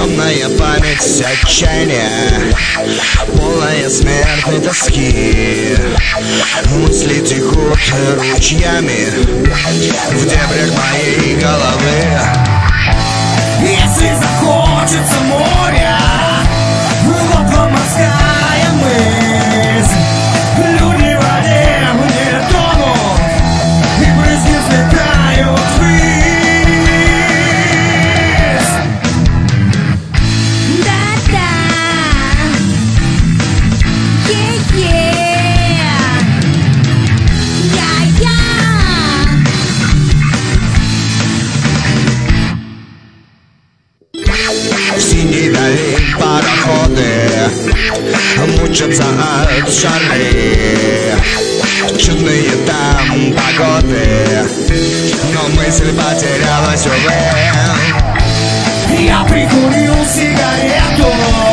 Темная память отчаяния, полная смертной тоски. Мысли текут ручьями в дебрях моей головы. Если захочется моря, глубоко морская мысль. Люди в воде не тонут, и брызги взлетают ввысь. В синей дали пароходы мучатся от жары. Чудные там погоды, но мысль потерялась, увы. Я прикурил сигарету,